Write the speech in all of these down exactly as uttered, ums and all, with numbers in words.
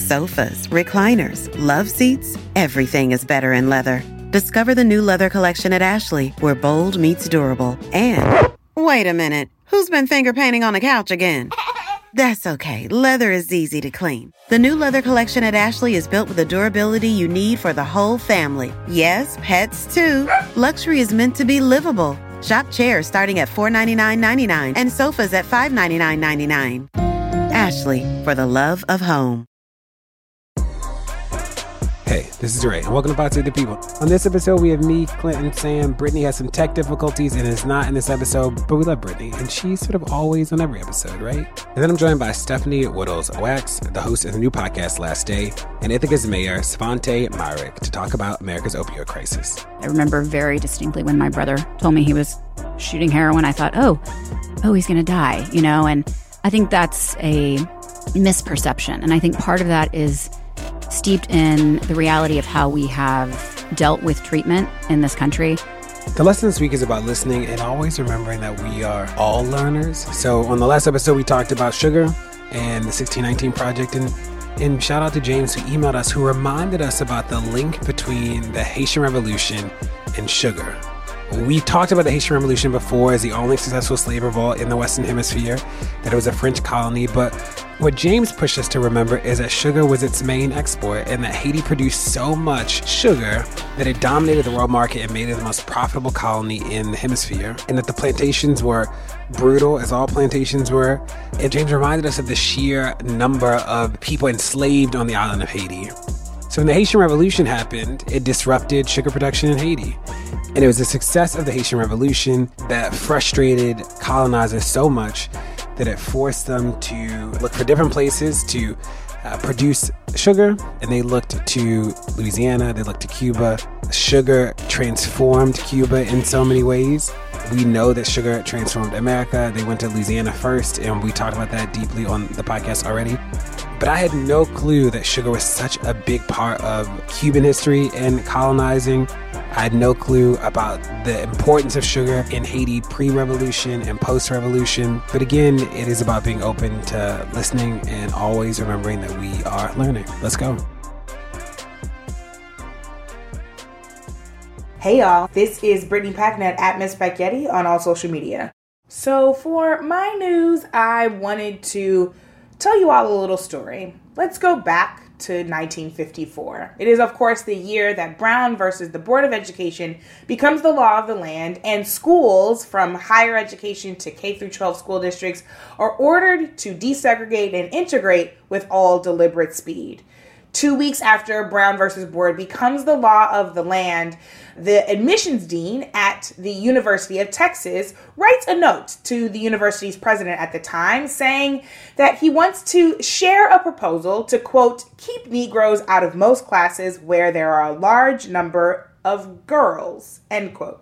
Sofas, recliners, love seats, everything is better in leather. Discover the new leather collection at Ashley, where bold meets durable. And, wait a minute, who's been finger painting on the couch again? That's okay, leather is easy to clean. The new leather collection at Ashley is built with the durability you need for the whole family. Yes, pets too. Luxury is meant to be livable. Shop chairs starting at four hundred ninety-nine dollars and ninety-nine cents and sofas at five hundred ninety-nine dollars and ninety-nine cents. Ashley, for the love of home. Hey, this is Ray, and welcome to Pod Save the People. On this episode, we have me, Clinton, Sam. Brittany has some tech difficulties and is not in this episode, but we love Brittany, and she's sort of always on every episode, right? And then I'm joined by Stephanie Wittels-Wax, the host of the new podcast Last Day, and Ithaca's mayor, Svante Myrick, to talk about America's opioid crisis. I remember very distinctly when my brother told me he was shooting heroin, I thought, oh, oh, he's going to die, you know? And I think that's a misperception, and I think part of that is steeped in the reality of how we have dealt with treatment in this country. The lesson this week is about listening and always remembering that we are all learners. So on the last episode, we talked about sugar and the sixteen nineteen Project. And, and shout out to James, who emailed us, who reminded us about the link between the Haitian Revolution and sugar. We talked about the Haitian Revolution before as the only successful slave revolt in the Western Hemisphere, that it was a French colony, but what James pushed us to remember is that sugar was its main export and that Haiti produced so much sugar that it dominated the world market and made it the most profitable colony in the hemisphere, and that the plantations were brutal, as all plantations were. And James reminded us of the sheer number of people enslaved on the island of Haiti. So when the Haitian Revolution happened, it disrupted sugar production in Haiti. And it was the success of the Haitian Revolution that frustrated colonizers so much that it forced them to look for different places to uh, produce sugar. And they looked to Louisiana, they looked to Cuba. Sugar transformed Cuba in so many ways. We know that sugar transformed America. They went to Louisiana first, and we talked about that deeply on the podcast already. But I had no clue that sugar was such a big part of Cuban history and colonizing. I had no clue about the importance of sugar in Haiti pre-revolution and post-revolution. But again, it is about being open to listening and always remembering that we are learning. Let's go. Hey y'all, this is Brittany Packnett at Miss Spaghetti on all social media. So for my news, I wanted to tell you all a little story. Let's go back to nineteen fifty-four. It is, of course, the year that Brown versus the Board of Education becomes the law of the land, and schools from higher education to K through twelve school districts are ordered to desegregate and integrate with all deliberate speed. Two weeks after Brown versus Board becomes the law of the land, the admissions dean at the University of Texas writes a note to the university's president at the time saying that he wants to share a proposal to, quote, keep Negroes out of most classes where there are a large number of girls, end quote.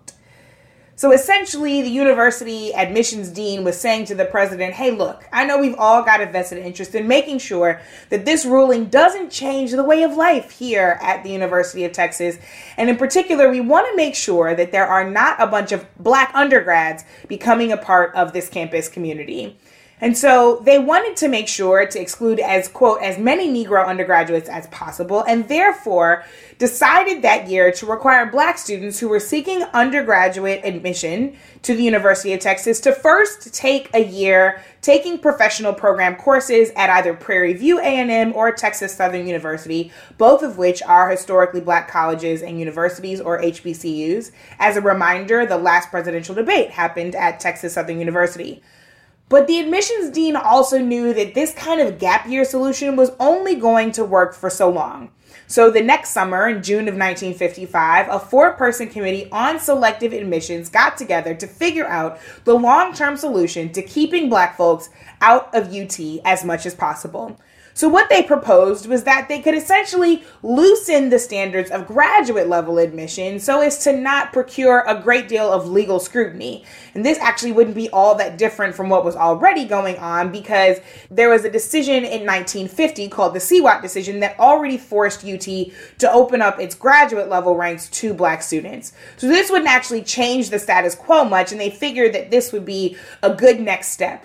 So essentially, the university admissions dean was saying to the president, hey, look, I know we've all got a vested interest in making sure that this ruling doesn't change the way of life here at the University of Texas. And in particular, we want to make sure that there are not a bunch of black undergrads becoming a part of this campus community. And so they wanted to make sure to exclude as, quote, as many Negro undergraduates as possible, and therefore decided that year to require black students who were seeking undergraduate admission to the University of Texas to first take a year taking professional program courses at either Prairie View A and M or Texas Southern University, both of which are historically black colleges and universities, or H B C Us. As a reminder, the last presidential debate happened at Texas Southern University. But the admissions dean also knew that this kind of gap year solution was only going to work for so long. So the next summer, in June of nineteen fifty-five, a four-person committee on selective admissions got together to figure out the long-term solution to keeping black folks out of U T as much as possible. So what they proposed was that they could essentially loosen the standards of graduate level admission so as to not procure a great deal of legal scrutiny. And this actually wouldn't be all that different from what was already going on, because there was a decision in nineteen fifty called the C W A T decision that already forced U T to open up its graduate level ranks to black students. So this wouldn't actually change the status quo much, and they figured that this would be a good next step.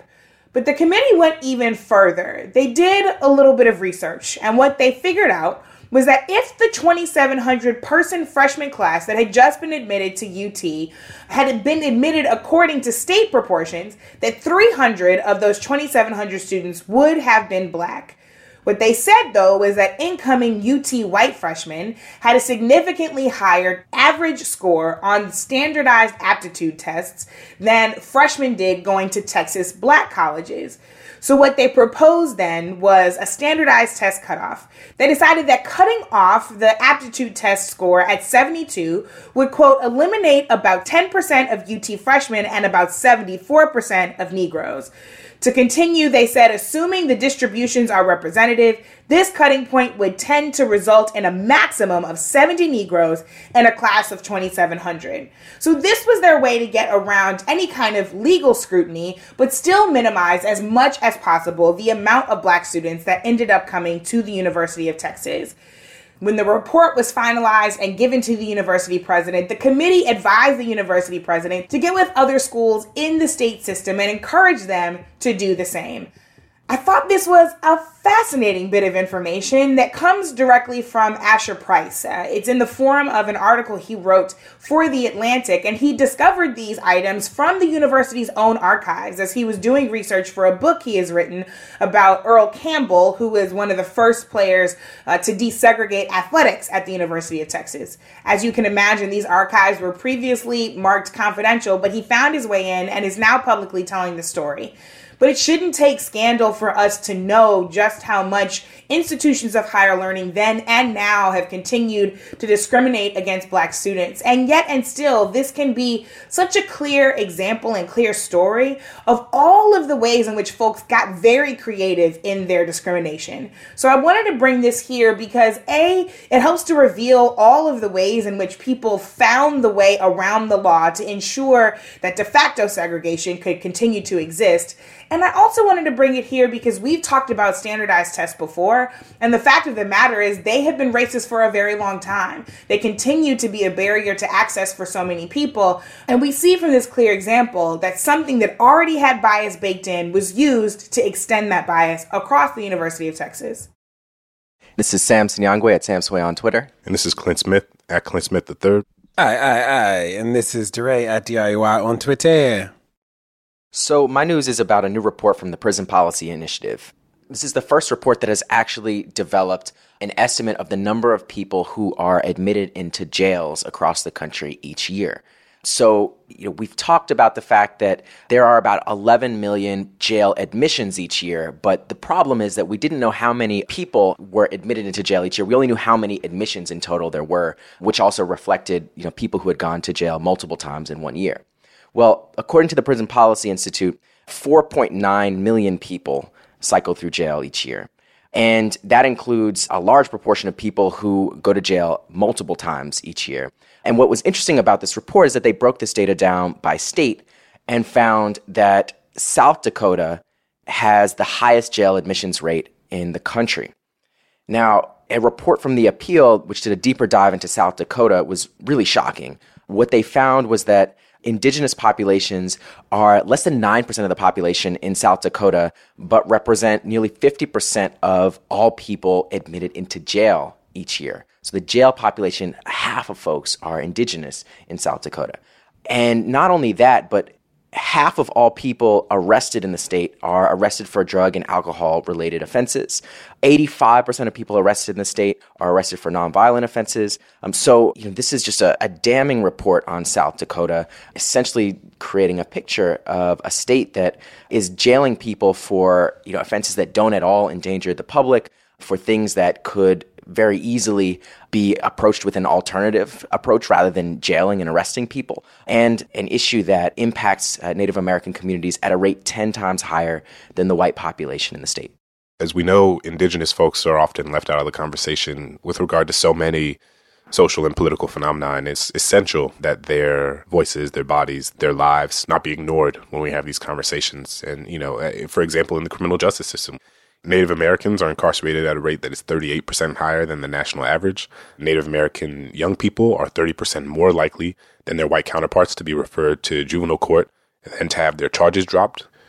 But the committee went even further. They did a little bit of research, and what they figured out was that if the twenty-seven hundred person freshman class that had just been admitted to U T had been admitted according to state proportions, that three hundred of those twenty-seven hundred students would have been Black. What they said, though, was that incoming U T white freshmen had a significantly higher average score on standardized aptitude tests than freshmen did going to Texas Black colleges. So what they proposed then was a standardized test cutoff. They decided that cutting off the aptitude test score at seventy-two would, quote, eliminate about ten percent of U T freshmen and about seventy-four percent of Negroes. To continue, they said, assuming the distributions are representative, this cutting point would tend to result in a maximum of seventy Negroes in a class of twenty-seven hundred. So this was their way to get around any kind of legal scrutiny, but still minimize as much as possible the amount of Black students that ended up coming to the University of Texas. When the report was finalized and given to the university president, the committee advised the university president to get with other schools in the state system and encourage them to do the same. I thought this was a fascinating bit of information that comes directly from Asher Price. Uh, it's in the form of an article he wrote for The Atlantic, and he discovered these items from the university's own archives as he was doing research for a book he has written about Earl Campbell, who was one of the first players uh, to desegregate athletics at the University of Texas. As you can imagine, these archives were previously marked confidential, but he found his way in and is now publicly telling the story. But it shouldn't take scandal for us to know just how much institutions of higher learning then and now have continued to discriminate against Black students. And yet and still, this can be such a clear example and clear story of all of the ways in which folks got very creative in their discrimination. So I wanted to bring this here because A, it helps to reveal all of the ways in which people found the way around the law to ensure that de facto segregation could continue to exist. And I also wanted to bring it here because we've talked about standardized tests before, and the fact of the matter is they have been racist for a very long time. They continue to be a barrier to access for so many people, and we see from this clear example that something that already had bias baked in was used to extend that bias across the University of Texas. This is Sam Sinyangwe at Sam Sway on Twitter. And this is Clint Smith at Clint Smith the third. Aye, aye, aye. And this is DeRay at D I Y on Twitter. So my news is about a new report from the Prison Policy Initiative. This is the first report that has actually developed an estimate of the number of people who are admitted into jails across the country each year. So, you know, we've talked about the fact that there are about eleven million jail admissions each year, but the problem is that we didn't know how many people were admitted into jail each year. We only knew how many admissions in total there were, which also reflected, you know, people who had gone to jail multiple times in one year. Well, according to the Prison Policy Institute, four point nine million people cycle through jail each year. And that includes a large proportion of people who go to jail multiple times each year. And what was interesting about this report is that they broke this data down by state and found that South Dakota has the highest jail admissions rate in the country. Now, a report from the Appeal, which did a deeper dive into South Dakota, was really shocking. What they found was that indigenous populations are less than nine percent of the population in South Dakota, but represent nearly fifty percent of all people admitted into jail each year. So the jail population, half of folks are indigenous in South Dakota. And not only that, but half of all people arrested in the state are arrested for drug and alcohol-related offenses. eighty-five percent of people arrested in the state are arrested for nonviolent offenses. Um, so, you know, this is just a, a damning report on South Dakota, essentially creating a picture of a state that is jailing people for, you know, offenses that don't at all endanger the public, for things that could very easily be approached with an alternative approach rather than jailing and arresting people, and an issue that impacts uh, Native American communities at a rate ten times higher than the white population in the state. As we know, indigenous folks are often left out of the conversation with regard to so many social and political phenomena, and it's essential that their voices, their bodies, their lives not be ignored when we have these conversations. And, you know, for example, in the criminal justice system, Native Americans are incarcerated at a rate that is thirty-eight percent higher than the national average. Native American young people are thirty percent more likely than their white counterparts to be referred to juvenile court and to have their charges dropped.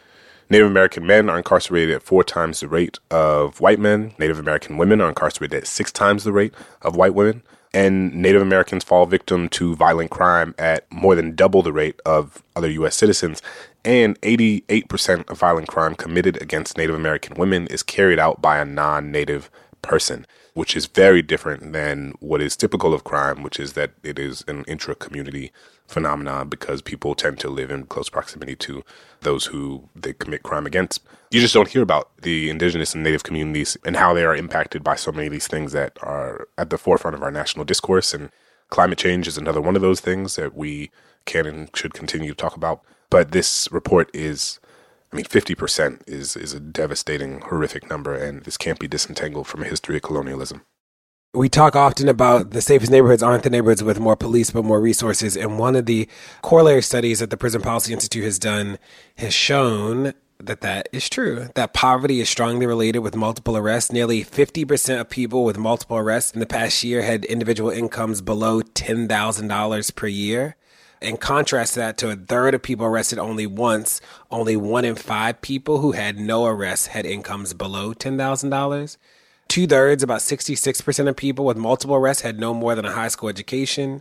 Native American men are incarcerated at four times the rate of white men. Native American women are incarcerated at six times the rate of white women. And Native Americans fall victim to violent crime at more than double the rate of other U S citizens. And eighty-eight percent of violent crime committed against Native American women is carried out by a non-Native person, which is very different than what is typical of crime, which is that it is an intra-community phenomenon because people tend to live in close proximity to those who they commit crime against. You just don't hear about the indigenous and Native communities and how they are impacted by so many of these things that are at the forefront of our national discourse. And climate change is another one of those things that we can and should continue to talk about. But this report is, I mean, fifty percent is, is a devastating, horrific number, and this can't be disentangled from a history of colonialism. We talk often about the safest neighborhoods aren't the neighborhoods with more police, but more resources. And one of the corollary studies that the Prison Policy Institute has done has shown that that is true, that poverty is strongly related with multiple arrests. Nearly fifty percent of people with multiple arrests in the past year had individual incomes below ten thousand dollars per year. In contrast to that, to a third of people arrested only once, only one in five people who had no arrests had incomes below ten thousand dollars. Two-thirds, about sixty-six percent of people with multiple arrests had no more than a high school education.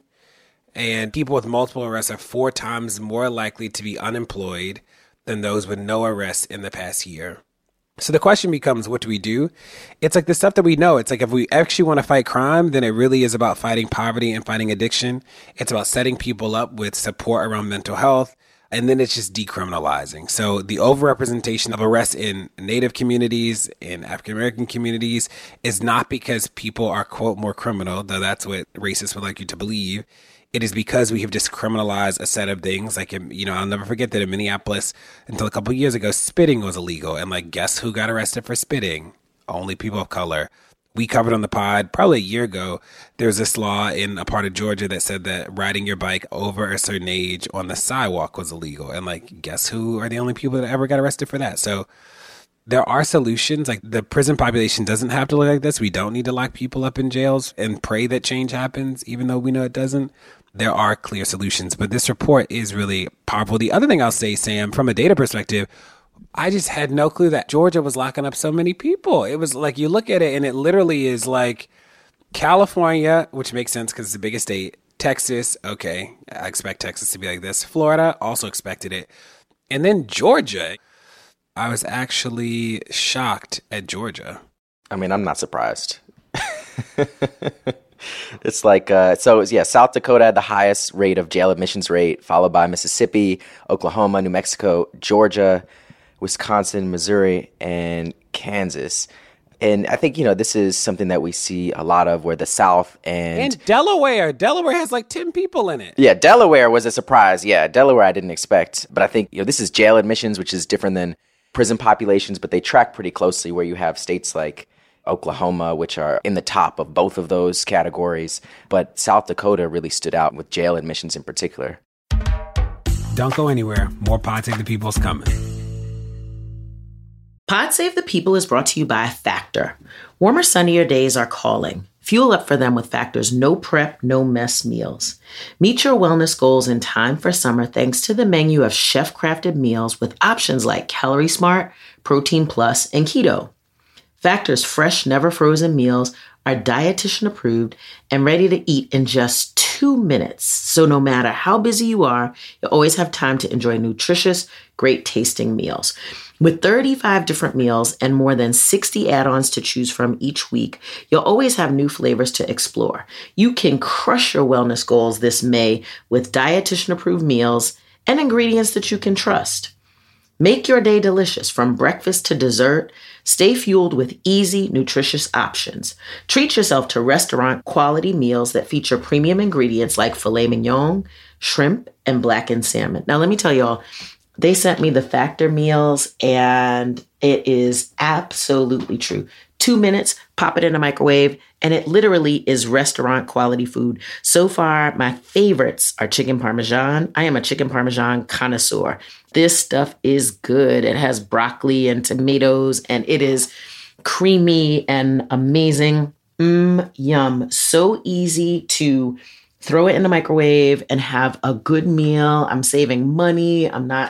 And people with multiple arrests are four times more likely to be unemployed than those with no arrests in the past year. So the question becomes, what do we do? It's like the stuff that we know. It's like if we actually want to fight crime, then it really is about fighting poverty and fighting addiction. It's about setting people up with support around mental health. And then it's just decriminalizing. So the overrepresentation of arrests in Native communities, in African-American communities, is not because people are, quote, more criminal, though that's what racists would like you to believe. It is because we have just criminalized a set of things. Like, you know, I'll never forget that in Minneapolis, until a couple of years ago, spitting was illegal. And like, guess who got arrested for spitting? Only people of color. We covered on the pod probably a year ago, there was this law in a part of Georgia that said that riding your bike over a certain age on the sidewalk was illegal. And like, guess who are the only people that ever got arrested for that? So there are solutions. Like, the prison population doesn't have to look like this. We don't need to lock people up in jails and pray that change happens, even though we know it doesn't. There are clear solutions, but this report is really powerful. The other thing I'll say, Sam, from a data perspective, I just had no clue that Georgia was locking up so many people. It was like, you look at it and it literally is like California, which makes sense because it's the biggest state. Texas, okay, I expect Texas to be like this. Florida, also expected it. And then Georgia. I was actually shocked at Georgia. I mean, I'm not surprised. It's like, uh, so yeah, South Dakota had the highest rate of jail admissions rate, followed by Mississippi, Oklahoma, New Mexico, Georgia, Wisconsin, Missouri, and Kansas. And I think, you know, this is something that we see a lot of, where the South and... And Delaware. Delaware has like ten people in it. Yeah, Delaware was a surprise. Yeah, Delaware I didn't expect. But I think, you know, this is jail admissions, which is different than prison populations, but they track pretty closely, where you have states like Oklahoma, which are in the top of both of those categories. But South Dakota really stood out with jail admissions in particular. Don't go anywhere. More Pod Save the People is coming. Pod Save the People is brought to you by Factor. Warmer, sunnier days are calling. Fuel up for them with Factor's no prep, no mess meals. Meet your wellness goals in time for summer thanks to the menu of chef-crafted meals with options like Calorie Smart, Protein Plus, and Keto. Factor's fresh, never frozen meals are dietitian approved and ready to eat in just two minutes. So no matter how busy you are, you always have time to enjoy nutritious, great tasting meals. With thirty-five different meals and more than sixty add-ons to choose from each week, you'll always have new flavors to explore. You can crush your wellness goals this May with dietitian approved meals and ingredients that you can trust. Make your day delicious from breakfast to dessert. Stay fueled with easy, nutritious options. Treat yourself to restaurant-quality meals that feature premium ingredients like filet mignon, shrimp, and blackened salmon. Now, let me tell y'all, they sent me the Factor meals, and it is absolutely true. Two minutes, pop it in a microwave, and it literally is restaurant-quality food. So far, my favorites are chicken parmesan. I am a chicken parmesan connoisseur. This stuff is good. It has broccoli and tomatoes, and it is creamy and amazing. Mmm, yum. So easy to throw it in the microwave and have a good meal. I'm saving money. I'm not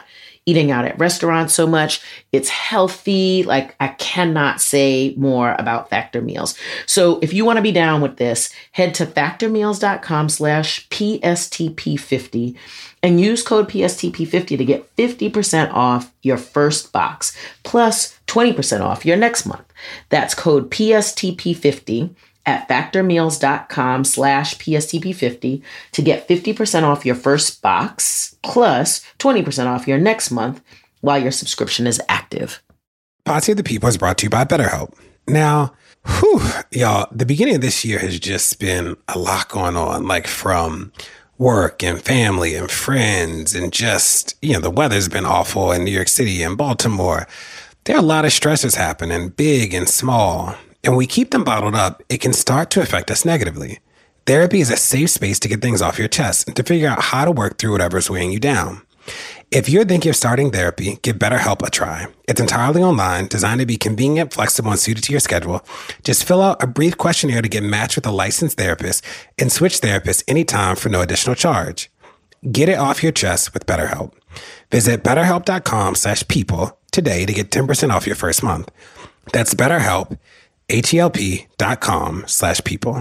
eating out at restaurants so much. It's healthy. Like, I cannot say more about Factor Meals. So if you want to be down with this, head to factormeals.com slash PSTP50 and use code P S T P fifty to get fifty percent off your first box, plus twenty percent off your next month. That's code P S T P fifty at factormeals.com slash PSTP50 to get fifty percent off your first box, plus twenty percent off your next month while your subscription is active. Pod of the People is brought to you by BetterHelp. Now, whew, y'all, the beginning of this year has just been a lot going on, like from work and family and friends, and just, you know, the weather's been awful in New York City and Baltimore. There are a lot of stressors happening, big and small. And when we keep them bottled up, it can start to affect us negatively. Therapy is a safe space to get things off your chest and to figure out how to work through whatever's weighing you down. If you're thinking of starting therapy, give BetterHelp a try. It's entirely online, designed to be convenient, flexible, and suited to your schedule. Just fill out a brief questionnaire to get matched with a licensed therapist and switch therapists anytime for no additional charge. Get it off your chest with BetterHelp. Visit betterhelp.com slash people today to get ten percent off your first month. That's BetterHelp, H-E-L-P dot com slash people.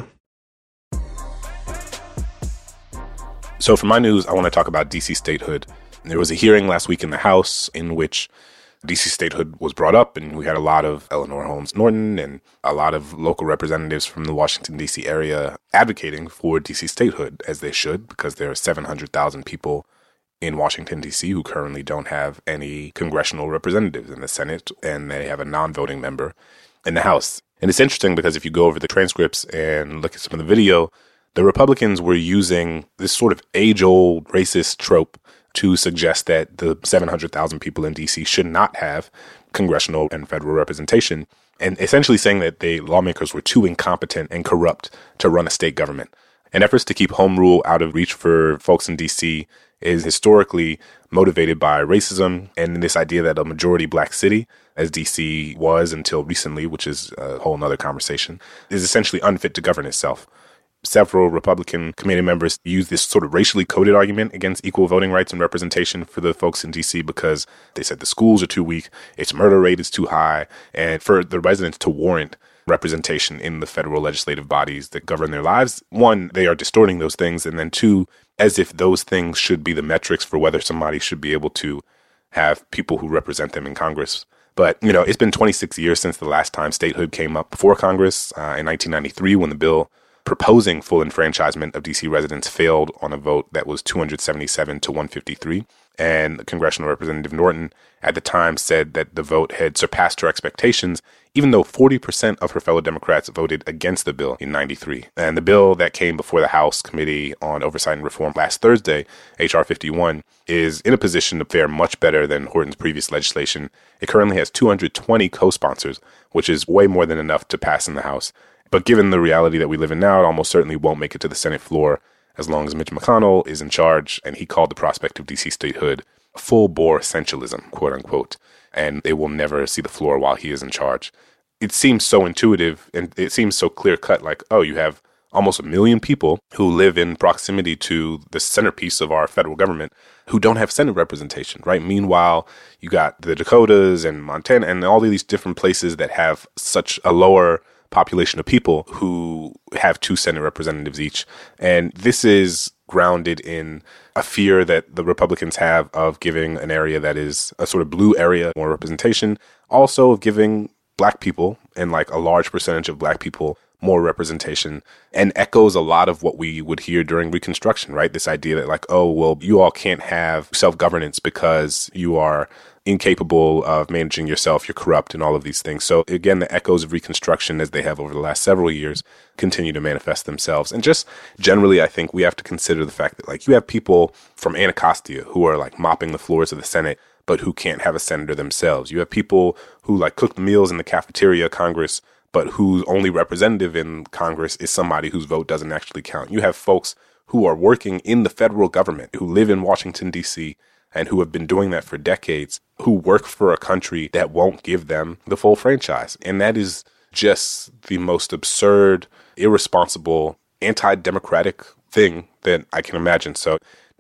So for my news, I want to talk about D C statehood. There was a hearing last week in the House in which D C statehood was brought up, and we had a lot of Eleanor Holmes Norton and a lot of local representatives from the Washington, D C area advocating for D C statehood, as they should, because there are seven hundred thousand people in Washington, D C who currently don't have any congressional representatives in the Senate, and they have a non-voting member in the House. And it's interesting because if you go over the transcripts and look at some of the video, the Republicans were using this sort of age-old racist trope to suggest that the seven hundred thousand people in D C should not have congressional and federal representation, and essentially saying that the lawmakers were too incompetent and corrupt to run a state government. And efforts to keep home rule out of reach for folks in D C is historically motivated by racism and this idea that a majority black city, as D C was until recently, which is a whole nother conversation, is essentially unfit to govern itself. Several Republican committee members use this sort of racially coded argument against equal voting rights and representation for the folks in D C because they said the schools are too weak, its murder rate is too high, and for the residents to warrant representation in the federal legislative bodies that govern their lives, one, they are distorting those things, and then two, as if those things should be the metrics for whether somebody should be able to have people who represent them in Congress. But, you know, it's been twenty-six years since the last time statehood came up before Congress, uh, in nineteen ninety-three, when the bill proposing full enfranchisement of D C residents failed on a vote that was two hundred seventy-seven to one fifty-three. And Congressional Representative Norton at the time said that the vote had surpassed her expectations, even though forty percent of her fellow Democrats voted against the bill in ninety-three. And the bill that came before the House Committee on Oversight and Reform last Thursday, H R fifty-one, is in a position to fare much better than Horton's previous legislation. It currently has two hundred twenty co-sponsors, which is way more than enough to pass in the House. But given the reality that we live in now, it almost certainly won't make it to the Senate floor as long as Mitch McConnell is in charge, and he called the prospect of D C statehood full-bore essentialism, quote-unquote, and it will never see the floor while he is in charge. It seems so intuitive, and it seems so clear-cut, like, oh, you have almost a million people who live in proximity to the centerpiece of our federal government who don't have Senate representation, right? Meanwhile, you got the Dakotas and Montana and all of these different places that have such a lower population of people who have two Senate representatives each. And this is grounded in a fear that the Republicans have of giving an area that is a sort of blue area more representation, also of giving black people and like a large percentage of black people more representation, and echoes a lot of what we would hear during Reconstruction, right? This idea that like, oh, well, you all can't have self-governance because you are incapable of managing yourself, you're corrupt, and all of these things. So again, the echoes of Reconstruction, as they have over the last several years, continue to manifest themselves. And just generally, I think we have to consider the fact that like you have people from Anacostia who are like mopping the floors of the Senate, but who can't have a senator themselves. You have people who like cook the meals in the cafeteria of Congress, but whose only representative in Congress is somebody whose vote doesn't actually count. You have folks who are working in the federal government, who live in Washington, D C, and who have been doing that for decades, who work for a country that won't give them the full franchise. And that is just the most absurd, irresponsible, anti-democratic thing that I can imagine. So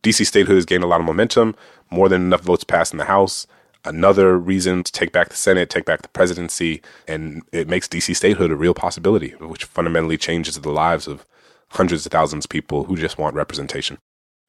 D C statehood has gained a lot of momentum, more than enough votes passed in the House. Another reason to take back the Senate, take back the presidency, and it makes D C statehood a real possibility, which fundamentally changes the lives of hundreds of thousands of people who just want representation.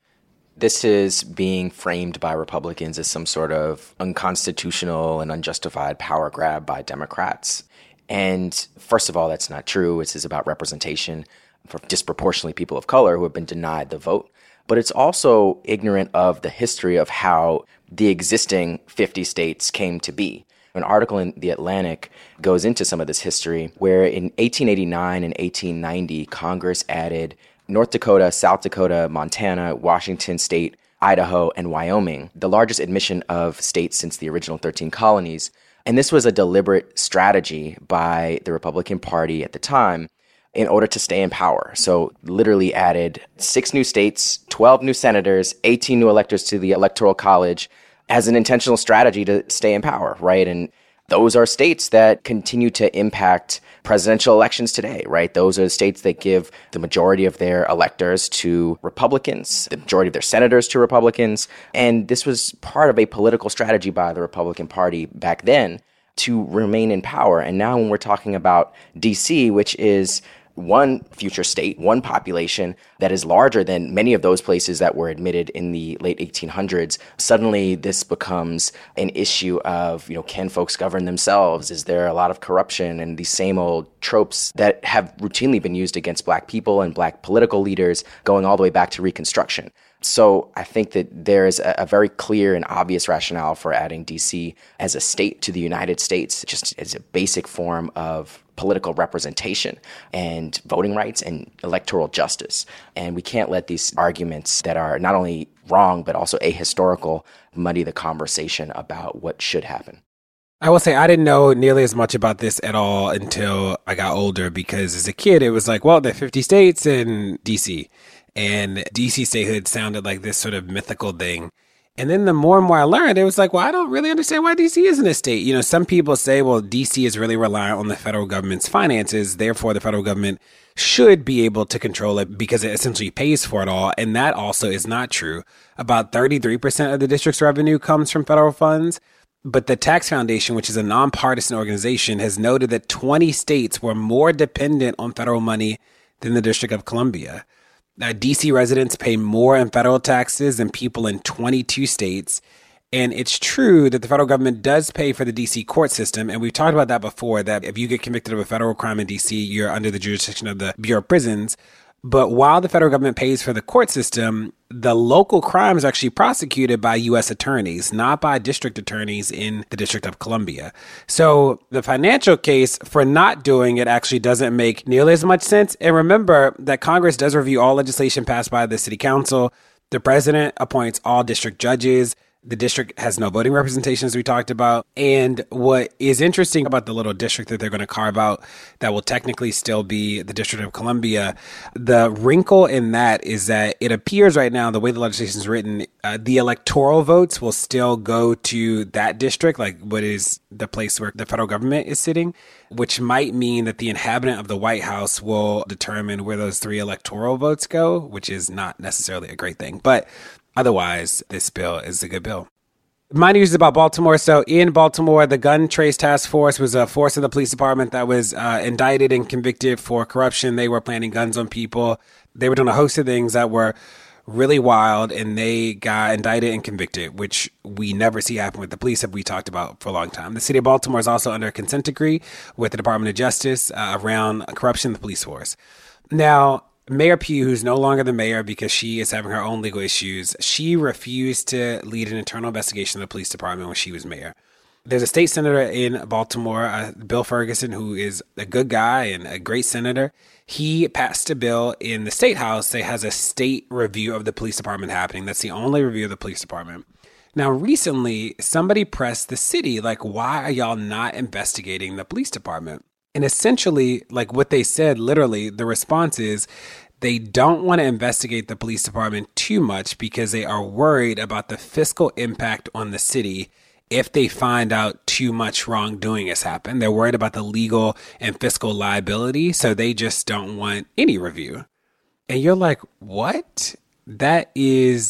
This is being framed by Republicans as some sort of unconstitutional and unjustified power grab by Democrats. And first of all, that's not true. This is about representation for disproportionately people of color who have been denied the vote. But it's also ignorant of the history of how the existing fifty states came to be. An article in The Atlantic goes into some of this history, where in eighteen eighty-nine and eighteen ninety, Congress added North Dakota, South Dakota, Montana, Washington State, Idaho, and Wyoming, the largest admission of states since the original thirteen colonies. And this was a deliberate strategy by the Republican Party at the time in order to stay in power. So literally added six new states, twelve new senators, eighteen new electors to the Electoral College as an intentional strategy to stay in power, right? And those are states that continue to impact presidential elections today, right? Those are the states that give the majority of their electors to Republicans, the majority of their senators to Republicans. And this was part of a political strategy by the Republican Party back then to remain in power. And now when we're talking about D C, which is one future state, one population that is larger than many of those places that were admitted in the late eighteen hundreds, suddenly this becomes an issue of, you know, can folks govern themselves? Is there a lot of corruption and these same old tropes that have routinely been used against Black people and Black political leaders going all the way back to Reconstruction? So I think that there is a, a very clear and obvious rationale for adding D C as a state to the United States, just as a basic form of political representation and voting rights and electoral justice. And we can't let these arguments that are not only wrong, but also ahistorical muddy the conversation about what should happen. I will say I didn't know nearly as much about this at all until I got older, because as a kid, it was like, well, there are fifty states in D C, and D C statehood sounded like this sort of mythical thing. And then the more and more I learned, it was like, well, I don't really understand why D C isn't a state. You know, some people say, well, D C is really reliant on the federal government's finances. Therefore, the federal government should be able to control it because it essentially pays for it all. And that also is not true. About thirty-three percent of the district's revenue comes from federal funds. But the Tax Foundation, which is a nonpartisan organization, has noted that twenty states were more dependent on federal money than the District of Columbia. Now, D C residents pay more in federal taxes than people in twenty-two states. And it's true that the federal government does pay for the D C court system. And we've talked about that before, that if you get convicted of a federal crime in D C, you're under the jurisdiction of the Bureau of Prisons. But while the federal government pays for the court system, the local crimes are actually prosecuted by U S attorneys, not by district attorneys in the District of Columbia. So the financial case for not doing it actually doesn't make nearly as much sense. And remember that Congress does review all legislation passed by the city council. The president appoints all district judges. The district has no voting representation, as we talked about. And what is interesting about the little district that they're going to carve out that will technically still be the District of Columbia, the wrinkle in that is that it appears right now, the way the legislation is written, uh, the electoral votes will still go to that district, like what is the place where the federal government is sitting, which might mean that the inhabitant of the White House will determine where those three electoral votes go, which is not necessarily a great thing. But otherwise, this bill is a good bill. My news is about Baltimore. So in Baltimore, the Gun Trace Task Force was a force of the police department that was uh, indicted and convicted for corruption. They were planting guns on people. They were doing a host of things that were really wild, and they got indicted and convicted, which we never see happen with the police, that we talked about for a long time. The city of Baltimore is also under a consent decree with the Department of Justice uh, around corruption in the police force. Now, Mayor Pugh, who's no longer the mayor because she is having her own legal issues, she refused to lead an internal investigation of the police department when she was mayor. There's a state senator in Baltimore, uh, Bill Ferguson, who is a good guy and a great senator. He passed a bill in the state house that has a state review of the police department happening. That's the only review of the police department. Now, recently, somebody pressed the city, like, why are y'all not investigating the police department? And essentially, like what they said, literally, the response is they don't want to investigate the police department too much because they are worried about the fiscal impact on the city if they find out too much wrongdoing has happened. They're worried about the legal and fiscal liability, so they just don't want any review. And you're like, what? That is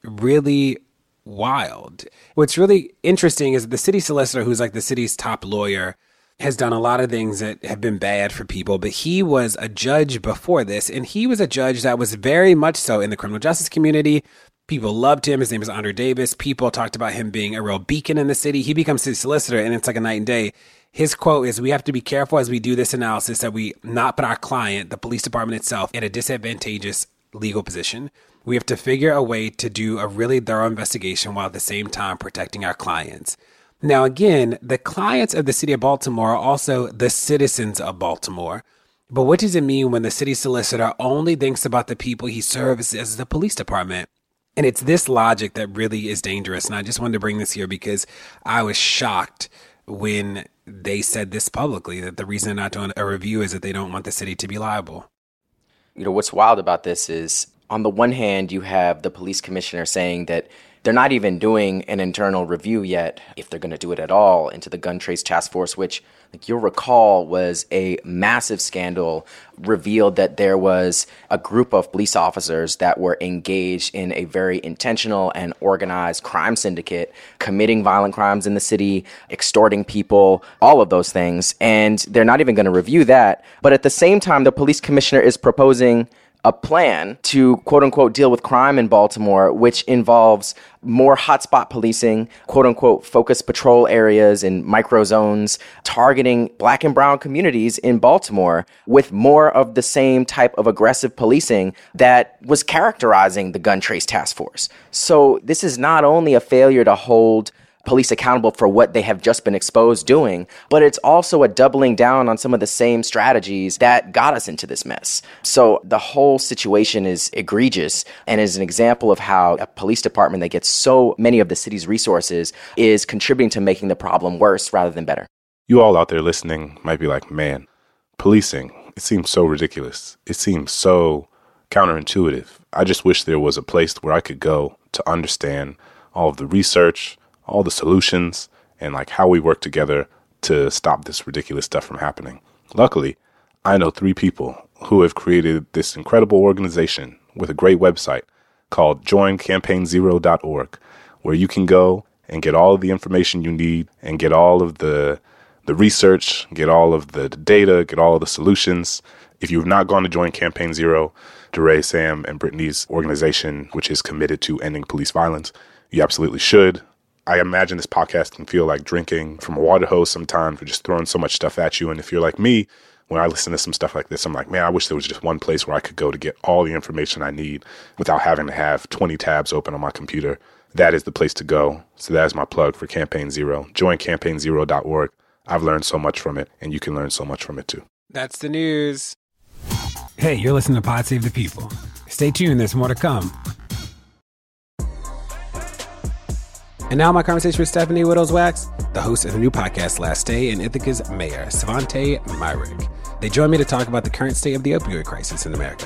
really wild. What's really interesting is the city solicitor, who's like the city's top lawyer, has done a lot of things that have been bad for people, but he was a judge before this, and he was a judge that was very much so in the criminal justice community. People loved him. His name is Andre Davis. People talked about him being a real beacon in the city. He becomes city solicitor, and it's like a night and day. His quote is, "We have to be careful as we do this analysis that we not put our client, the police department itself, in a disadvantageous legal position. We have to figure a way to do a really thorough investigation while at the same time protecting our clients." Now, again, the clients of the city of Baltimore are also the citizens of Baltimore. But what does it mean when the city solicitor only thinks about the people he serves as the police department? And it's this logic that really is dangerous. And I just wanted to bring this here because I was shocked when they said this publicly, that the reason they're not doing a review is that they don't want the city to be liable. You know, what's wild about this is, on the one hand, you have the police commissioner saying that they're not even doing an internal review yet, if they're going to do it at all, into the gun trace task force, which, like you'll recall, was a massive scandal, revealed that there was a group of police officers that were engaged in a very intentional and organized crime syndicate, committing violent crimes in the city, extorting people, all of those things. And they're not even going to review that. But at the same time, the police commissioner is proposing a plan to, quote unquote, deal with crime in Baltimore, which involves more hotspot policing, quote unquote, focus patrol areas and micro zones, targeting Black and brown communities in Baltimore with more of the same type of aggressive policing that was characterizing the gun trace task force. So this is not only a failure to hold police accountable for what they have just been exposed doing, but it's also a doubling down on some of the same strategies that got us into this mess. So the whole situation is egregious and is an example of how a police department that gets so many of the city's resources is contributing to making the problem worse rather than better. You all out there listening might be like, man, policing, it seems so ridiculous. It seems so counterintuitive. I just wish there was a place where I could go to understand all of the research, all the solutions, and like how we work together to stop this ridiculous stuff from happening. Luckily, I know three people who have created this incredible organization with a great website called join campaign zero dot org, where you can go and get all of the information you need and get all of the the research, get all of the data, get all of the solutions. If you've not gone to Join Campaign Zero, DeRay, Sam, and Brittany's organization, which is committed to ending police violence, you absolutely should. I imagine this podcast can feel like drinking from a water hose sometimes. We're just throwing so much stuff at you. And if you're like me, when I listen to some stuff like this, I'm like, man, I wish there was just one place where I could go to get all the information I need without having to have twenty tabs open on my computer. That is the place to go. So that is my plug for Campaign Zero. join campaign zero dot org. I've learned so much from it, and you can learn so much from it too. That's the news. Hey, you're listening to Pod Save the People. Stay tuned, there's more to come. And now my conversation with Stephanie Wittels-Wax, the host of the new podcast Last Day, and Ithaca's mayor, Svante Myrick. They join me to talk about the current state of the opioid crisis in America.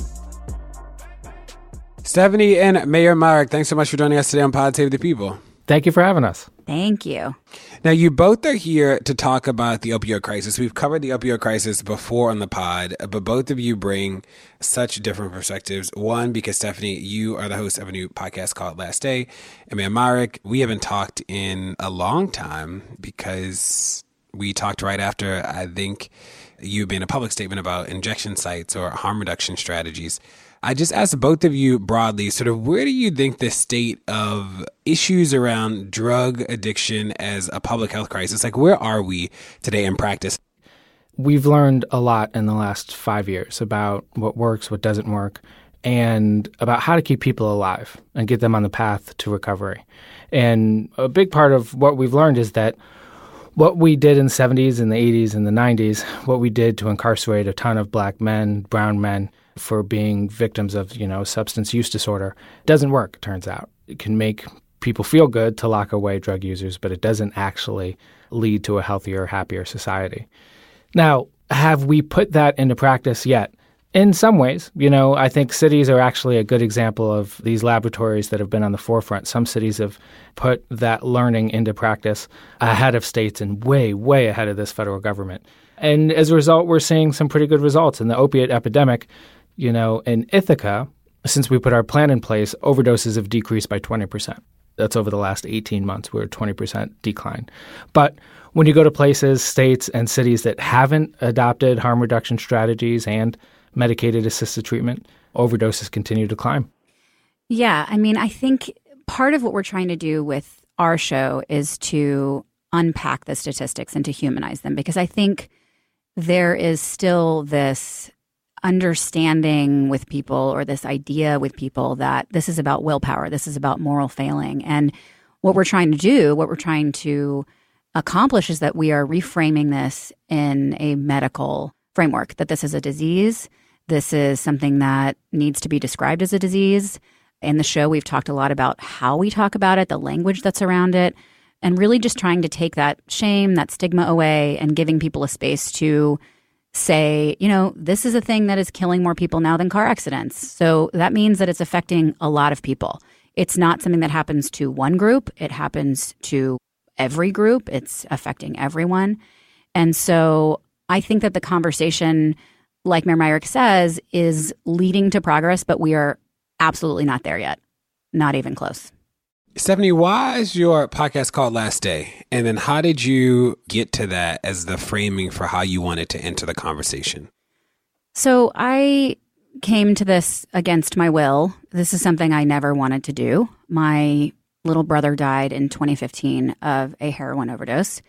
Stephanie and Mayor Myrick, thanks so much for joining us today on Pod Save the People. Thank you for having us. Thank you. Now, you both are here to talk about the opioid crisis. We've covered the opioid crisis before on the pod, but both of you bring such different perspectives. One, because Stephanie, you are the host of a new podcast called Last Day. And Mayor Myrick, we haven't talked in a long time because we talked right after, I think, you made a public statement about injection sites or harm reduction strategies. I just asked both of you broadly, sort of where do you think the state of issues around drug addiction as a public health crisis, like where are we today in practice? We've learned a lot in the last five years about what works, what doesn't work, and about how to keep people alive and get them on the path to recovery. And a big part of what we've learned is that what we did in the seventies and the eighties and the nineties, what we did to incarcerate a ton of black men, brown men, for being victims of, you know, substance use disorder, doesn't work, it turns out. It can make people feel good to lock away drug users, but it doesn't actually lead to a healthier, happier society. Now, have we put that into practice yet? In some ways, you know, I think cities are actually a good example of these laboratories that have been on the forefront. Some cities have put that learning into practice ahead of states and way, way ahead of this federal government. And as a result, we're seeing some pretty good results. In the opiate epidemic, you know, in Ithaca, since we put our plan in place, overdoses have decreased by twenty percent. That's over the last eighteen months. We're a twenty percent decline. But when you go to places, states, and cities that haven't adopted harm reduction strategies and medicated assisted treatment, overdoses continue to climb. Yeah, I mean, I think part of what we're trying to do with our show is to unpack the statistics and to humanize them, because I think there is still this understanding with people, or this idea with people, that this is about willpower, this is about moral failing. And what we're trying to do, what we're trying to accomplish is that we are reframing this in a medical framework, that this is a disease, this is something that needs to be described as a disease. In the show, we've talked a lot about how we talk about it, the language that's around it, and really just trying to take that shame, that stigma away, and giving people a space to say, you know, this is a thing that is killing more people now than car accidents. So that means that it's affecting a lot of people. It's not something that happens to one group. It happens to every group. It's affecting everyone. And so I think that the conversation, like Mayor Myrick says, is leading to progress, but we are absolutely not there yet. Not even close. Stephanie, why is your podcast called Last Day? And then how did you get to that as the framing for how you wanted to enter the conversation? So I came to this against my will. This is something I never wanted to do. My little brother died in twenty fifteen of a heroin overdose.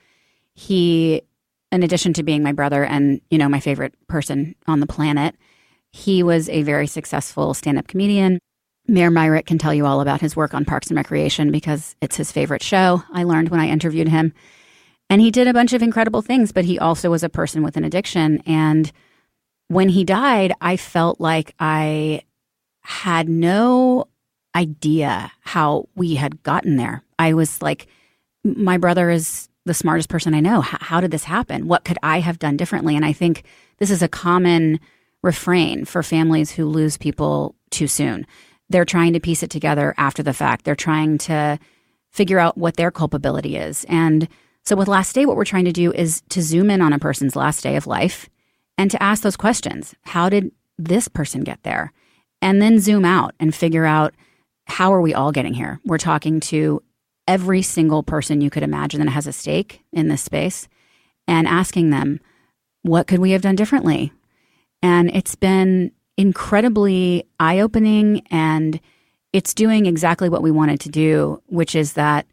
He, in addition to being my brother and, you know, my favorite person on the planet, he was a very successful stand-up comedian. Mayor Myrick can tell you all about his work on Parks and Recreation because it's his favorite show, I learned when I interviewed him. And he did a bunch of incredible things, but he also was a person with an addiction. And when he died, I felt like I had no idea how we had gotten there. I was like, my brother is the smartest person I know. H- how did this happen? What could I have done differently? And I think this is a common refrain for families who lose people too soon. They're trying to piece it together after the fact. They're trying to figure out what their culpability is. And so with Last Day, what we're trying to do is to zoom in on a person's last day of life and to ask those questions. How did this person get there? And then zoom out and figure out, how are we all getting here? We're talking to every single person you could imagine that has a stake in this space and asking them, what could we have done differently? And it's been incredibly eye-opening, and it's doing exactly what we wanted to do, which is that